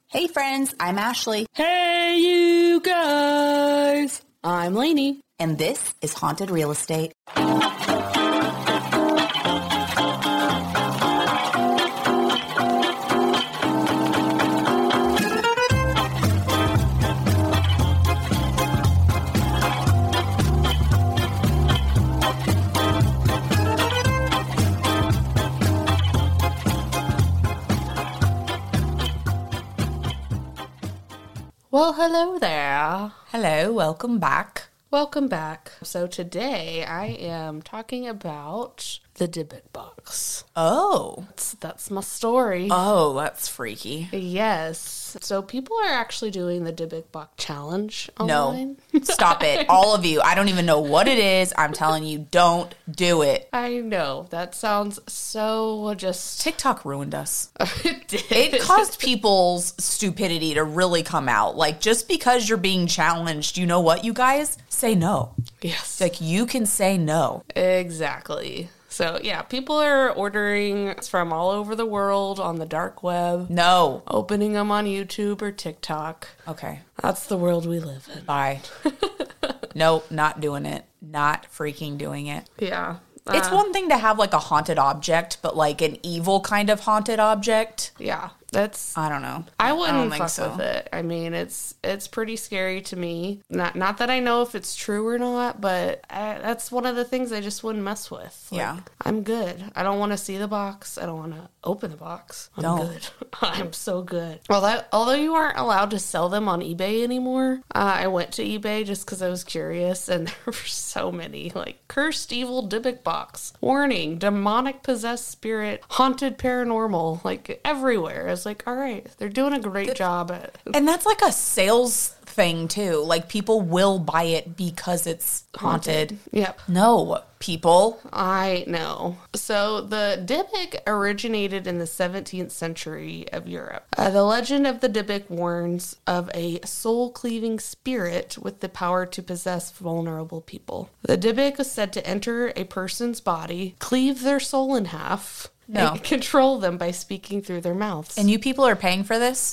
Hey friends, I'm Ashley. Hey you guys! I'm Lainey. And this is Haunted Real Estate. Well, hello there. Hello, welcome back. Welcome back. So today I am talking about the Dybbuk box. Oh. That's my story. Oh, that's freaky. Yes. So people are actually doing the Dybbuk box challenge online. No. Stop it. All of you. I don't even know what it is. I'm telling you, don't do it. I know. That sounds so just... TikTok ruined us. It did. It caused people's stupidity to really come out. Like, just because you're being challenged, you know what, you guys? Say no. Yes. Like, you can say no. Exactly. So, yeah, people are ordering from all over the world on the dark web. No. Opening them on YouTube or TikTok. Okay. That's the world we live in. Bye. No, not doing it. Not freaking doing it. Yeah. It's one thing to have, like, a haunted object, but, like, an evil kind of haunted object? Yeah. That's... I don't know. I wouldn't fuck so. with it. I mean, it's pretty scary to me. Not that I know if it's true or not, but that's one of the things I just wouldn't mess with. Like, yeah. I'm good. I don't want to see the box. I don't want to open the box. I'm good. I'm so good. Well, although you aren't allowed to sell them on eBay anymore, I went to eBay just because I was curious, and there were so many. Like, cursed evil Dybbuk box. Warning, demonic possessed spirit, haunted paranormal. Like, everywhere. I was like, all right, they're doing a great job at... And that's like a sales thing, too. Like, people will buy it because it's haunted. Yep. No, people. I know. So the Dybbuk originated in the 17th century of Europe. The legend of the Dybbuk warns of a soul-cleaving spirit with the power to possess vulnerable people. The Dybbuk is said to enter a person's body, cleave their soul in half, and control them by speaking through their mouths. And you people are paying for this?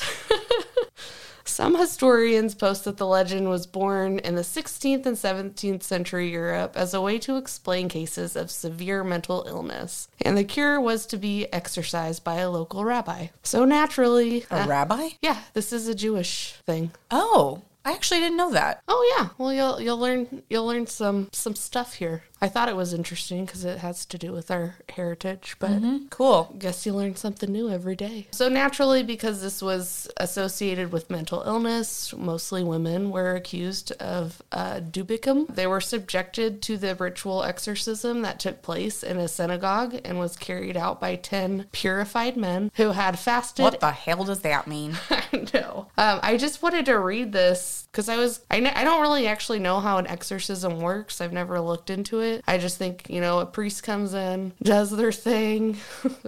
Some historians post that the legend was born in the 16th and 17th century Europe as a way to explain cases of severe mental illness, and the cure was to be exorcised by a local rabbi. So naturally... A rabbi? Yeah, this is a Jewish thing. Oh, I actually didn't know that. Oh yeah, well you'll learn some stuff here. I thought it was interesting because it has to do with our heritage, but cool. Guess you learn something new every day. So naturally, because this was associated with mental illness, mostly women were accused of Dybbukim. They were subjected to the ritual exorcism that took place in a synagogue and was carried out by 10 purified men who had fasted. What the hell does that mean? I know. I just wanted to read this because I don't really actually know how an exorcism works. I've never looked into it. I just think, a priest comes in, does their thing,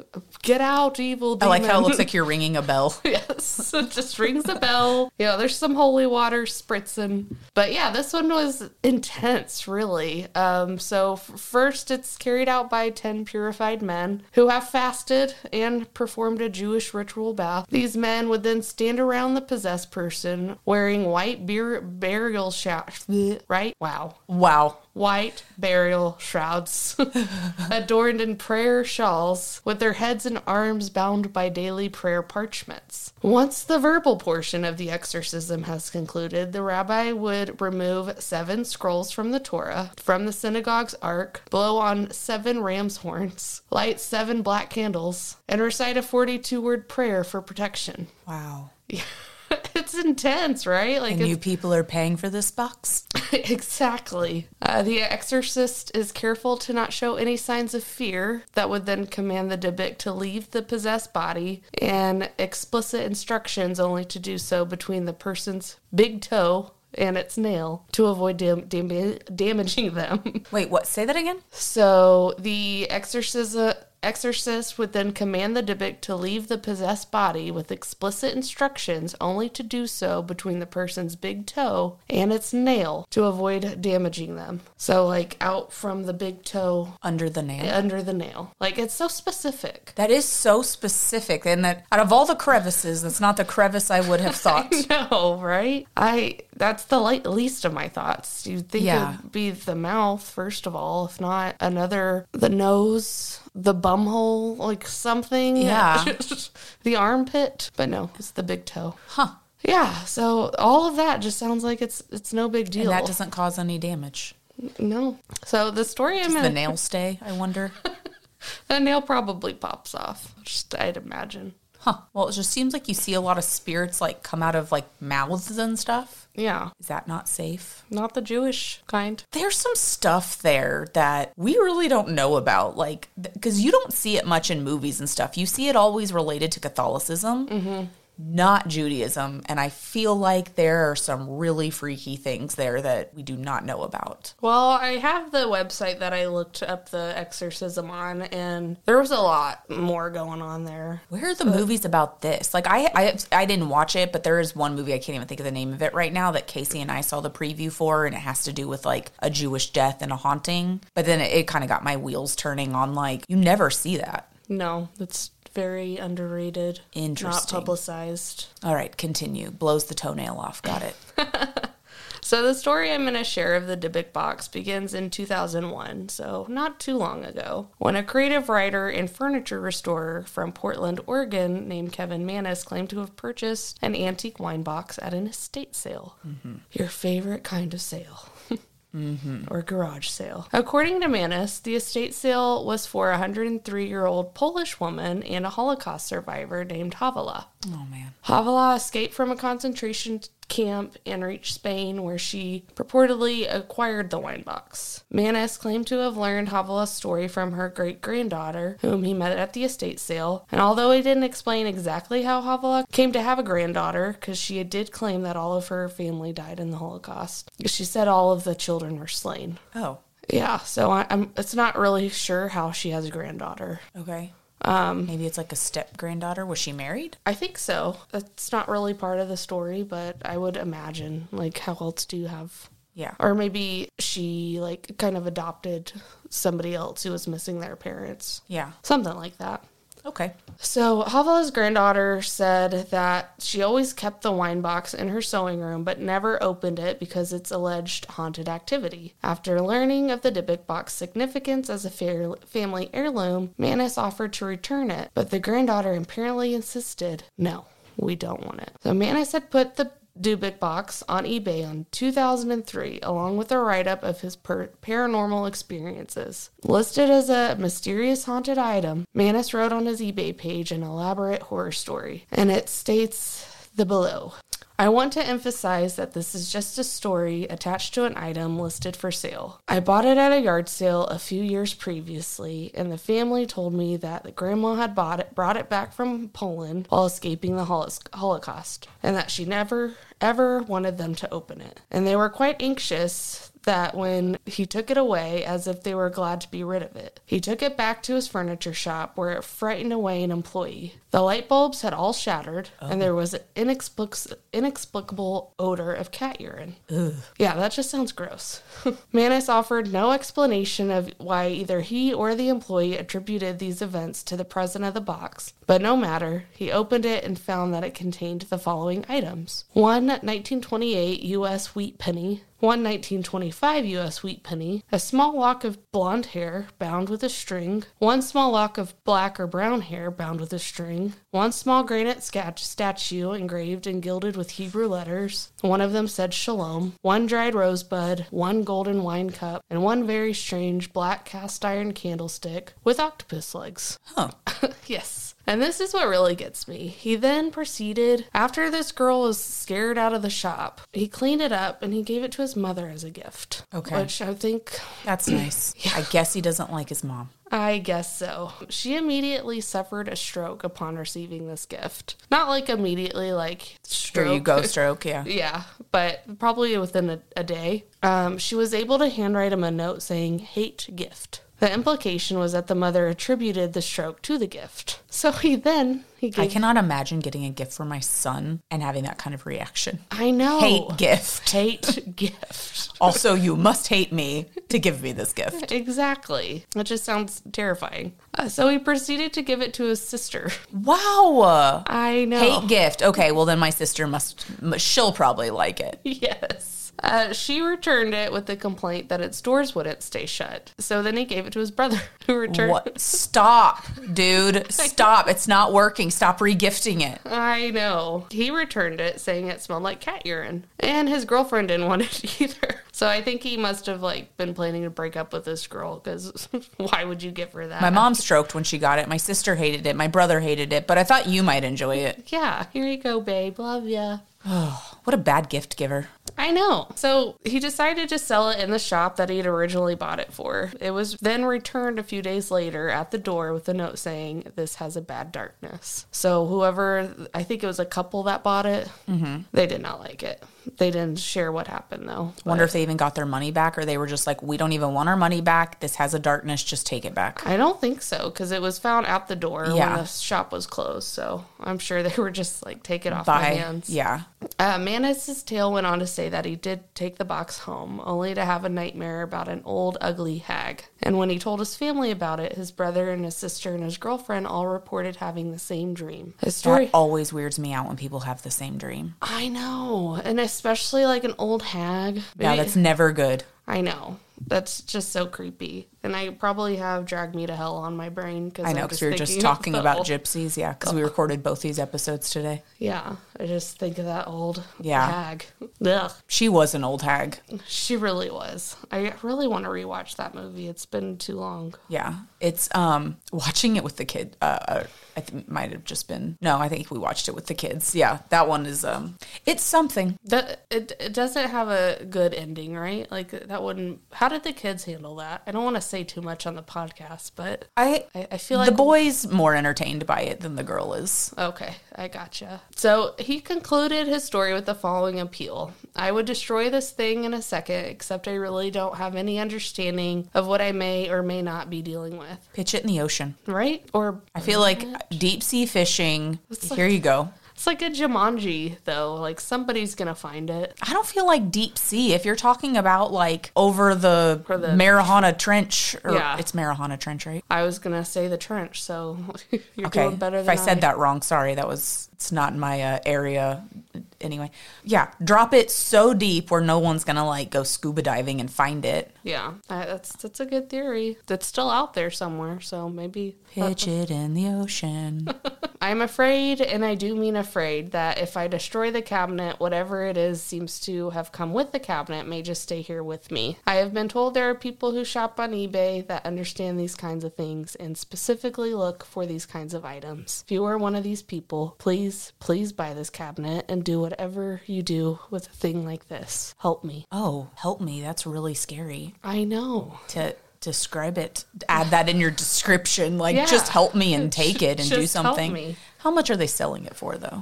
get out, evil demon. I like how it looks like you're ringing a bell. Yes, it just rings a bell. There's some holy water spritzing. But yeah, this one was intense, really. So first, it's carried out by 10 purified men who have fasted and performed a Jewish ritual bath. These men would then stand around the possessed person wearing white burial shrouds. Right? Wow. White burial shrouds adorned in prayer shawls with their heads and arms bound by daily prayer parchments. Once the verbal portion of the exorcism has concluded, the rabbi would remove 7 scrolls from the Torah, from the synagogue's ark, blow on 7 ram's horns, light 7 black candles, and recite a 42-word prayer for protection. Wow. Yeah. It's intense, right? And you people are paying for this box? Exactly. The exorcist is careful to not show any signs of fear that would then command the Dybbuk to leave the possessed body, and explicit instructions only to do so between the person's big toe and its nail to avoid damaging them. Wait, what? Say that again? So the exorcism exorcist would then command the Dybbuk to leave the possessed body with explicit instructions only to do so between the person's big toe and its nail to avoid damaging them. So, like, out from the big toe. Under the nail? Under the nail. Like, it's so specific. That is so specific. And that out of all the crevices, that's not the crevice I would have thought. No, right? That's the least of my thoughts. You'd think it'd be the mouth, first of all, if not the nose, the bumhole, like something. Yeah. The armpit. But no, it's the big toe. Huh. Yeah, so all of that just sounds like it's no big deal. And that doesn't cause any damage. No. So the story Does the nail stay, I wonder? The nail probably pops off, I'd imagine. Huh. Well, it just seems like you see a lot of spirits, like, come out of, like, mouths and stuff. Yeah. Is that not safe? Not the Jewish kind. There's some stuff there that we really don't know about, like, because you don't see it much in movies and stuff. You see it always related to Catholicism, not Judaism, and I feel like there are some really freaky things there that we do not know about. Well, I have the website that I looked up the exorcism on, and there was a lot more going on there. Where are the movies about this? Like, I didn't watch it, but there is one movie, I can't even think of the name of it right now, that Casey and I saw the preview for, and it has to do with, like, a Jewish death and a haunting. But then it kind of got my wheels turning on, like, you never see that. No, it's very underrated. Interesting. Not publicized. All right, continue. Blows the toenail off. Got it. So the story I'm going to share of the Dybbuk box begins in 2001, so not too long ago, when a creative writer and furniture restorer from Portland, Oregon, named Kevin Mannis claimed to have purchased an antique wine box at an estate sale. Your favorite kind of sale. Or garage sale. According to Mannis, the estate sale was for a 103-year-old Polish woman and a Holocaust survivor named Havala. Oh, man. Havala escaped from a concentration camp and reached Spain, where she purportedly acquired the wine box. Mannis claimed to have learned Havala's story from her great-granddaughter, whom he met at the estate sale, and although he didn't explain exactly how Havala came to have a granddaughter, because she did claim that all of her family died in the Holocaust, she said all of the children were slain. Oh. Yeah, so it's not really sure how she has a granddaughter. Okay. Maybe it's like a step-granddaughter. Was she married? I think so. That's not really part of the story, but I would imagine, like, how else do you have... Yeah. Or maybe she, like, kind of adopted somebody else who was missing their parents. Yeah. Something like that. Okay. So Havala's granddaughter said that she always kept the wine box in her sewing room, but never opened it because it's alleged haunted activity. After learning of the Dybbuk box significance as a family heirloom, Mannis offered to return it, but the granddaughter apparently insisted, no, we don't want it. So Mannis had put the Dybbuk box on eBay in 2003, along with a write-up of his paranormal experiences. Listed as a mysterious haunted item, Mannis wrote on his eBay page an elaborate horror story, and it states the below. I want to emphasize that this is just a story attached to an item listed for sale. I bought it at a yard sale a few years previously, and the family told me that the grandma had brought it back from Poland while escaping the Holocaust, and that she never, ever wanted them to open it. And they were quite anxious that when he took it away, as if they were glad to be rid of it. He took it back to his furniture shop, where it frightened away an employee. The light bulbs had all shattered, and there was an inexplicable odor of cat urine. Ugh. Yeah, that just sounds gross. Mannis offered no explanation of why either he or the employee attributed these events to the presence of the box, but no matter, he opened it and found that it contained the following items. 1 1928 U.S. wheat penny, 1 1925 U.S. wheat penny, a small lock of blonde hair bound with a string, 1 small lock of black or brown hair bound with a string, 1 small granite statue engraved and gilded with Hebrew letters. One of them said Shalom, 1 dried rosebud, 1 golden wine cup, and 1 very strange black cast iron candlestick with octopus legs. Huh. Yes. And this is what really gets me. He then proceeded, after this girl was scared out of the shop, he cleaned it up and he gave it to his mother as a gift. Okay. Which I think... That's nice. Yeah. I guess he doesn't like his mom. I guess so. She immediately suffered a stroke upon receiving this gift. Not like immediately, like stroke. Here you go, stroke, yeah. Yeah, but probably within a day. She was able to handwrite him a note saying, hate gift. The implication was that the mother attributed the stroke to the gift. So he gave... I cannot imagine getting a gift for my son and having that kind of reaction. I know. Hate gift. Hate gift. Also, you must hate me to give me this gift. Exactly. That just sounds terrifying. So he proceeded to give it to his sister. Wow. I know. Hate gift. Okay, well then my sister she'll probably like it. Yes. She returned it with the complaint that its doors wouldn't stay shut. So then he gave it to his brother, who returned What? Stop, dude. Stop. It's not working. Stop regifting it. I know. He returned it, saying it smelled like cat urine. And his girlfriend didn't want it either. So I think he must have, been planning to break up with this girl, because why would you give her that? My mom stroked when she got it. My sister hated it. My brother hated it. But I thought you might enjoy it. Yeah, here you go, babe. Love ya. What a bad gift giver. I know. So he decided to sell it in the shop that he'd originally bought it for. It was then returned a few days later at the door with a note saying, "This has a bad darkness." So whoever, I think it was a couple that bought it, they did not like it. They didn't share what happened, though. Wonder if they even got their money back, or they were just like, we don't even want our money back. This has a darkness. Just take it back. I don't think so, because it was found at the door when Yeah. the shop was closed. So I'm sure they were just take it off my hands. Yeah. Manus's tale went on to say that he did take the box home, only to have a nightmare about an old, ugly hag. And when he told his family about it, his brother and his sister and his girlfriend all reported having the same dream. His story... That always weirds me out when people have the same dream. I know. And especially an old hag. Yeah, that's never good. I know. That's just so creepy. And I probably have Drag Me to Hell on my brain. I know, because we were just talking about gypsies. Yeah, because we recorded both these episodes today. Yeah, I just think of that old Yeah. hag. Ugh. She was an old hag. She really was. I really want to rewatch that movie. It's been too long. Yeah, it's watching it with the kid. I think it might have just been I think we watched it with the kids. Yeah, that one is it's something. It doesn't have a good ending, right? That wouldn't. How did the kids handle that? I don't want to say too much on the podcast, but I feel like the boy's more entertained by it than the girl is. Okay, I gotcha. So he concluded his story with the following appeal. "I would destroy this thing in a second, except I really don't have any understanding of what I may or may not be dealing with." Pitch it in the ocean. Right? Or I feel like deep sea fishing. Here you go. It's like a Jumanji, though. Somebody's going to find it. I don't feel like deep sea. If you're talking about over the Marijuana Trench, it's Marijuana Trench, right? I was going to say the trench, so you're Okay. doing better If than I said that wrong, sorry. It's not in my area. Anyway, yeah, drop it so deep where no one's gonna go scuba diving and find it. Yeah, that's a good theory. That's still out there somewhere, so maybe pitch it in the ocean. I'm afraid, and I do mean afraid, that if I destroy the cabinet, whatever it is seems to have come with the cabinet may just stay here with me. I have been told there are people who shop on eBay that understand these kinds of things and specifically look for these kinds of items. If you are one of these people, please buy this cabinet and do whatever you do with a thing like this. Help me. Oh, help me. That's really scary. I know. To describe it, add that in your description. Yeah. Just help me and take it and do Just help something. me. How much are they selling it for, though?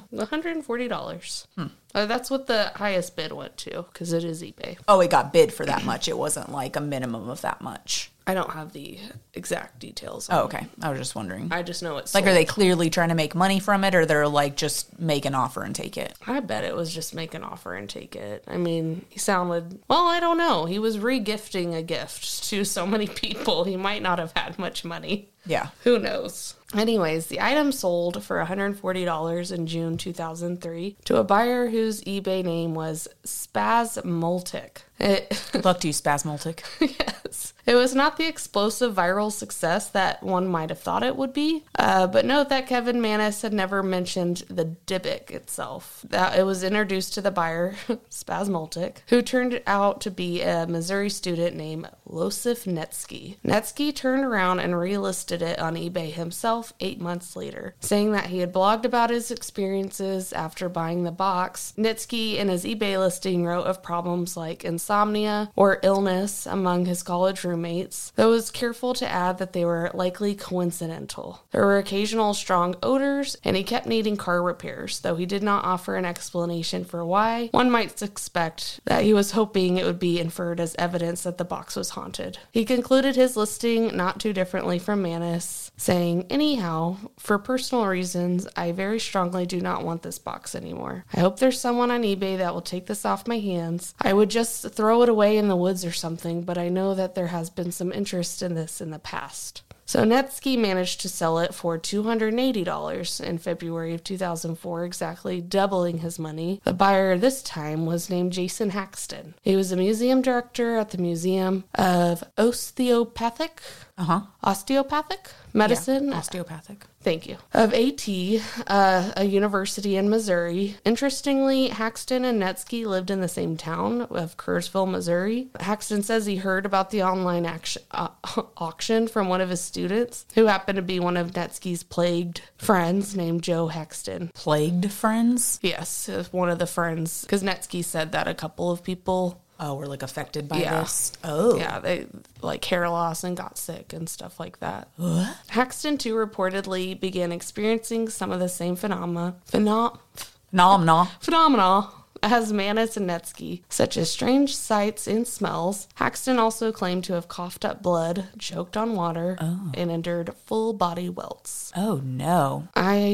$140. That's what the highest bid went to, because it is eBay. Oh, it got bid for that much. It wasn't a minimum of that much. I don't have the exact details. Oh, okay. I was just wondering. I just know it's are they clearly trying to make money from it, or they're just make an offer and take it? I bet it was just make an offer and take it. I mean, he sounded, I don't know. He was re-gifting a gift to so many people. He might not have had much money. Yeah. Who knows? Anyways, the item sold for $140 in June 2003 to a buyer whose eBay name was Spasmoltic. Luck to you, Spasmoltic. Yes. It was not the explosive viral success that one might have thought it would be, but note that Kevin Manus had never mentioned the Dybbuk itself. It was introduced to the buyer, Spasmoltic, who turned out to be a Missouri student named Losif Netsky. Netsky turned around and relisted it on eBay himself 8 months later, saying that he had blogged about his experiences after buying the box. Netsky in his eBay listing wrote of problems like insomnia or illness among his college college roommates, though was careful to add that they were likely coincidental. There were occasional strong odors, and he kept needing car repairs, though he did not offer an explanation for why. One might suspect that he was hoping it would be inferred as evidence that the box was haunted. He concluded his listing not too differently from Manus, saying, "Anyhow, for personal reasons, I very strongly do not want this box anymore. I hope there's someone on eBay that will take this off my hands. I would just throw it away in the woods or something, but I know that there has been some interest in this in the past." So Netsky managed to sell it for $280 in February of 2004, exactly doubling his money. The buyer this time was named Jason Haxton. He was a museum director at the Museum of Osteopathic Medicine. Yeah, osteopathic. Thank you. Of AT, a university in Missouri. Interestingly, Haxton and Netsky lived in the same town of Kerrsville, Missouri. Haxton says he heard about the online auction from one of his students, who happened to be one of Netsky's plagued friends named Joe Haxton. Plagued friends? Yes, one of the friends, because Netsky said that a couple of people... were like affected by this? Oh. Yeah, they like hair loss and got sick and stuff like that. What? Haxton, too, reportedly began experiencing some of the same phenomena as Manus and Netsky, such as strange sights and smells. Haxton also claimed to have coughed up blood, choked on water, and endured full body welts. Oh, no.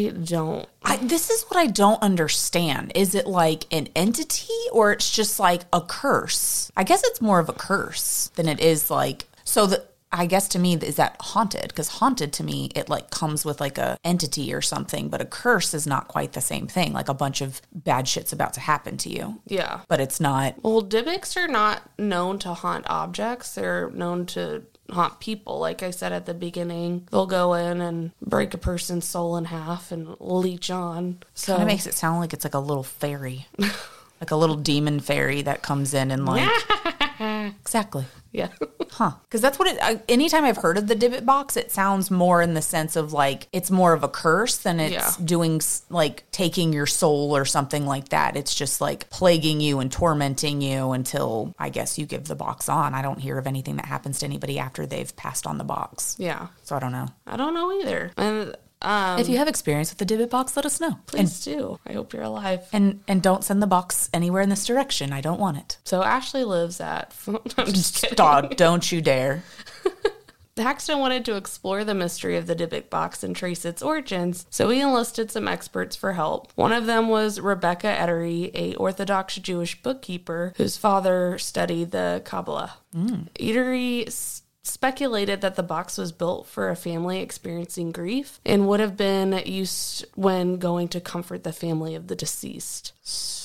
This is what I don't understand. Is it like an entity or it's just like a curse? I guess it's more of a curse than it is like... I guess to me, is that haunted? Because haunted to me, it like comes with like a entity or something, but a curse is not quite the same thing. Like a bunch of bad shit's about to happen to you. Yeah. But it's not. Well, Dybbuks are not known to haunt objects. They're known to haunt people. Like I said at the beginning, they'll go in and break a person's soul in half and leech on. So kind of makes it sound like it's like a little fairy. Like a little demon fairy that comes in and like... Exactly. Yeah. Huh. Because that's what anytime I've heard of the Dybbuk box, it sounds more in the sense of like, it's more of a curse than it's doing like taking your soul or something like that. It's just like plaguing you and tormenting you until I guess you give the box on. I don't hear of anything that happens to anybody after they've passed on the box. Yeah. So I don't know. I don't know either. And if you have experience with the Dybbuk box, let us know. Please do. I hope you're alive. And don't send the box anywhere in this direction. I don't want it. So Ashley lives at... I'm just kidding. Stop. Don't you dare. Haxton wanted to explore the mystery of the Dybbuk box and trace its origins, so he enlisted some experts for help. One of them was Rebecca Ettery, a Orthodox Jewish bookkeeper whose father studied the Kabbalah. Ettery speculated that the box was built for a family experiencing grief and would have been used when going to comfort the family of the deceased.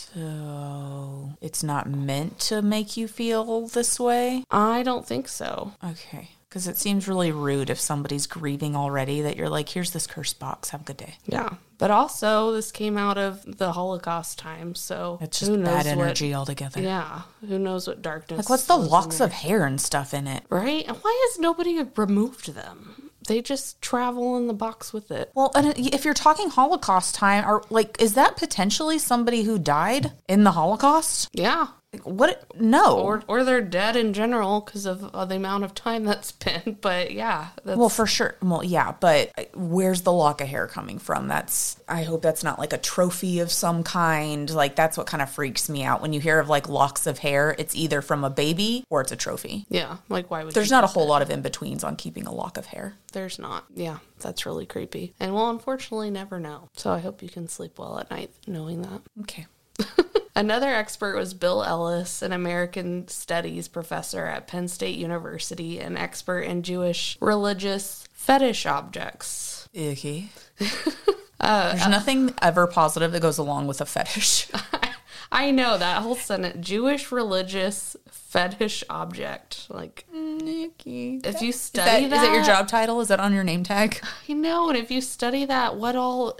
So it's not meant to make you feel this way? I don't think so. Okay. Because it seems really rude if somebody's grieving already that you're like, here's this cursed box. Have a good day. Yeah. But also, this came out of the Holocaust time, so it's just bad energy altogether. Yeah. Who knows what darkness... Like, what's the locks of hair and stuff in it? Right? And why has nobody removed them? They just travel in the box with it. Well, and if you're talking Holocaust time, is that potentially somebody who died in the Holocaust? Yeah. What? No. Or they're dead in general because of the amount of time that's been. But yeah. Well, for sure. Well, yeah. But where's the lock of hair coming from? I hope that's not like a trophy of some kind. Like that's what kind of freaks me out. When you hear of like locks of hair, it's either from a baby or it's a trophy. Yeah. Like why would There's not a whole lot of in-betweens on keeping a lock of hair. There's not. Yeah. That's really creepy. And we'll unfortunately never know. So I hope you can sleep well at night knowing that. Okay. Another expert was Bill Ellis, an American Studies professor at Penn State University, an expert in Jewish religious fetish objects. Icky. There's nothing ever positive that goes along with a fetish. I know that whole sentence. Jewish religious fetish object. Like, Nikki. If you study is that your job title? Is that on your name tag? I know, and if you study that, what all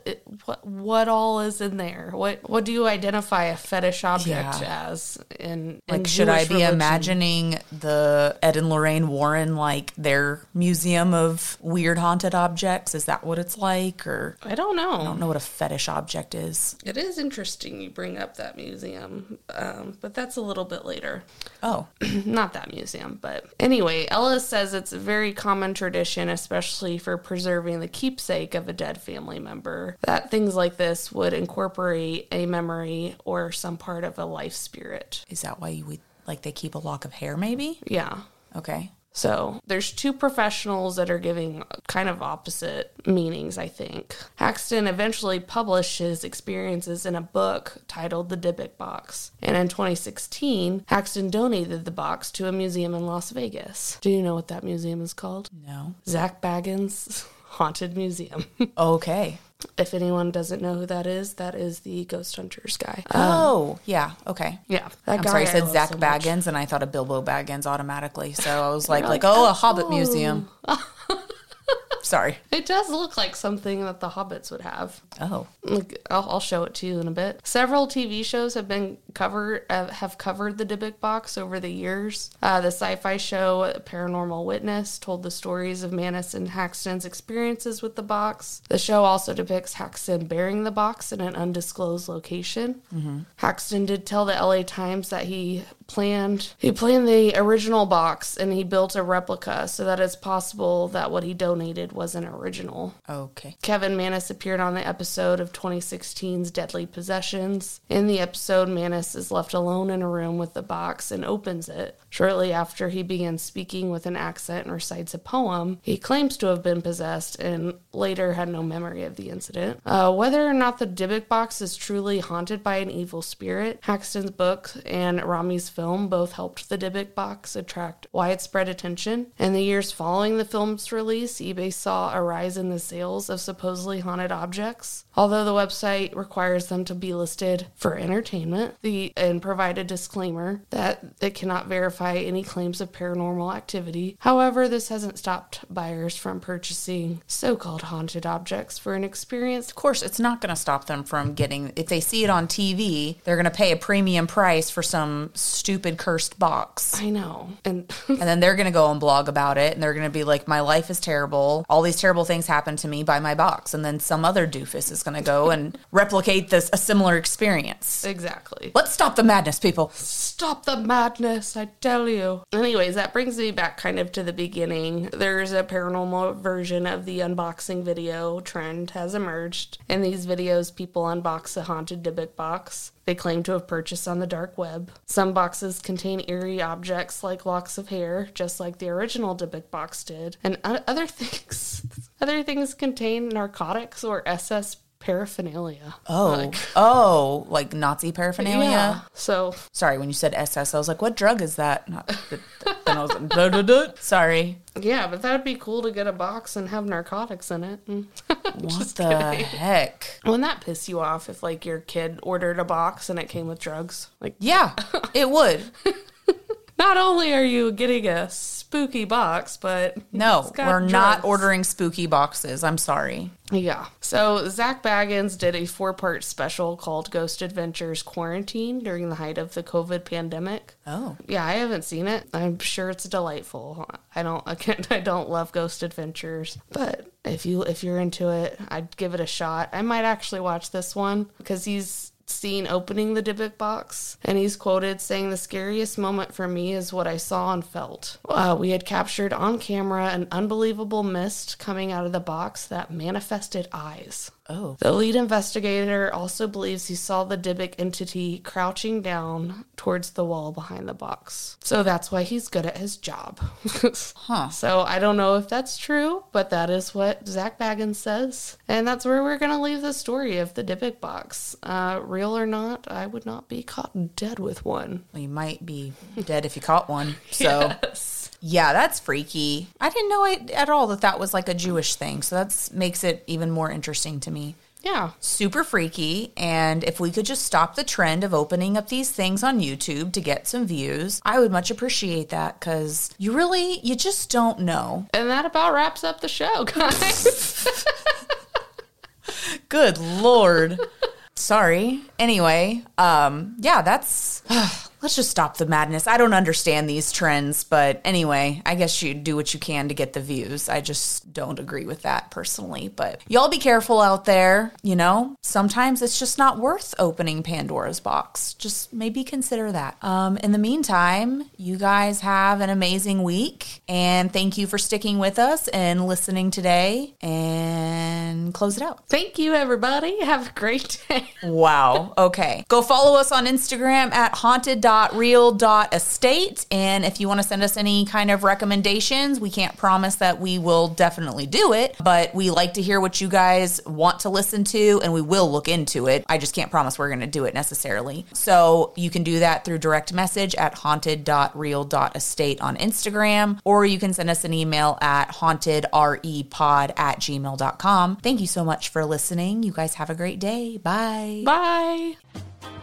is in there? What do you identify a fetish object as? In should I be religion? imagining the Ed and Lorraine Warren, like their museum of weird haunted objects? Is that what it's like? Or I don't know. I don't know what a fetish object is. It is interesting you bring up that museum, but that's a little bit later. Oh. Not that museum, but anyways, Anyway, Ellis says it's a very common tradition, especially for preserving the keepsake of a dead family member, that things like this would incorporate a memory or some part of a life spirit. Is that why you would, like, they keep a lock of hair, maybe? Yeah. Okay. So there's two professionals that are giving kind of opposite meanings, I think. Haxton eventually published his experiences in a book titled The Dybbuk Box. And in 2016, Haxton donated the box to a museum in Las Vegas. Do you know what that museum is called? No. Zach Bagans' Haunted Museum. Okay. If anyone doesn't know who that is the Ghost Hunters guy. Oh, yeah. Okay. Yeah. I'm sorry, you said Zach Baggins, and I thought of Bilbo Baggins automatically. So I was like, a Hobbit museum. Sorry. It does look like something that the Hobbits would have. Oh. Like, I'll show it to you in a bit. Several TV shows have covered the Dybbuk Box over the years. The sci-fi show Paranormal Witness told the stories of Manus and Haxton's experiences with the box. The show also depicts Haxton burying the box in an undisclosed location. Mm-hmm. Haxton did tell the LA Times that he planned the original box and he built a replica so that it's possible that what he donated was an original. Okay. Kevin Manus appeared on the episode of 2016's Deadly Possessions. In the episode, Manus is left alone in a room with the box and opens it. Shortly after he begins speaking with an accent and recites a poem, he claims to have been possessed and later had no memory of the incident. Whether or not the Dybbuk Box is truly haunted by an evil spirit, Haxton's book and Rami's film both helped the Dybbuk Box attract widespread attention. In the years following the film's release, eBay saw a rise in the sales of supposedly haunted objects. Although the website requires them to be listed for entertainment and provide a disclaimer that it cannot verify any claims of paranormal activity. However, this hasn't stopped buyers from purchasing so-called haunted objects for an experience. Of course, it's not going to stop them from getting, if they see it on TV, they're going to pay a premium price for some stupid cursed box. I know. And then they're going to go and blog about it, and they're going to be like, my life is terrible. All these terrible things happen to me by my box. And then some other doofus is going to go and replicate a similar experience. Exactly. Let's stop the madness, people. Stop the madness, I tell you. Anyways, that brings me back kind of to the beginning. There's a paranormal version of the unboxing video trend has emerged. In these videos, people unbox a haunted Dybbuk box they claim to have purchased on the dark web. Some boxes contain eerie objects like locks of hair, just like the original Dybbuk box did. And other things contain narcotics or SS paraphernalia. Like Nazi paraphernalia? Yeah. So sorry, when you said SS, I was like, what drug is that? Then I was like, sorry. Yeah, but that would be cool to get a box and have narcotics in it. What the heck? Wouldn't that piss you off if, like, your kid ordered a box and it came with drugs? Like, yeah, it would. Not only are you getting a spooky box, but no, we're not ordering spooky boxes. I'm sorry. Yeah. So Zach Baggins did a 4-part special called Ghost Adventures Quarantine during the height of the COVID pandemic. Oh. Yeah, I haven't seen it. I'm sure it's delightful. I don't love Ghost Adventures, but if you're into it, I'd give it a shot. I might actually watch this one because he's seen opening the Dybbuk box, and he's quoted saying, "The scariest moment for me is what I saw and felt. We had captured on camera an unbelievable mist coming out of the box that manifested eyes." Oh. The lead investigator also believes he saw the Dybbuk entity crouching down towards the wall behind the box. So that's why he's good at his job. Huh. So I don't know if that's true, but that is what Zach Baggins says. And that's where we're going to leave the story of the Dybbuk box. Real or not, I would not be caught dead with one. Well, you might be dead if you caught one. So. Yes. Yeah, that's freaky. I didn't know at all that was like a Jewish thing. So that makes it even more interesting to me. Yeah. Super freaky. And if we could just stop the trend of opening up these things on YouTube to get some views, I would much appreciate that because you just don't know. And that about wraps up the show, guys. Good Lord. Sorry. Anyway, yeah, that's... let's just stop the madness. I don't understand these trends, but anyway, I guess you do what you can to get the views. I just don't agree with that personally, but y'all be careful out there. You know, sometimes it's just not worth opening Pandora's box. Just maybe consider that. In the meantime, you guys have an amazing week, and thank you for sticking with us and listening today, and close it out. Thank you, everybody. Have a great day. Wow. Okay. Go follow us on Instagram at haunted.real.estate. And if you want to send us any kind of recommendations, we can't promise that we will definitely do it, but we like to hear what you guys want to listen to, and we will look into it. I just can't promise we're going to do it necessarily. So you can do that through direct message at haunted.real.estate on Instagram, or you can send us an email at hauntedrepod@gmail.com. Thank you so much for listening. You guys have a great day. Bye. Bye.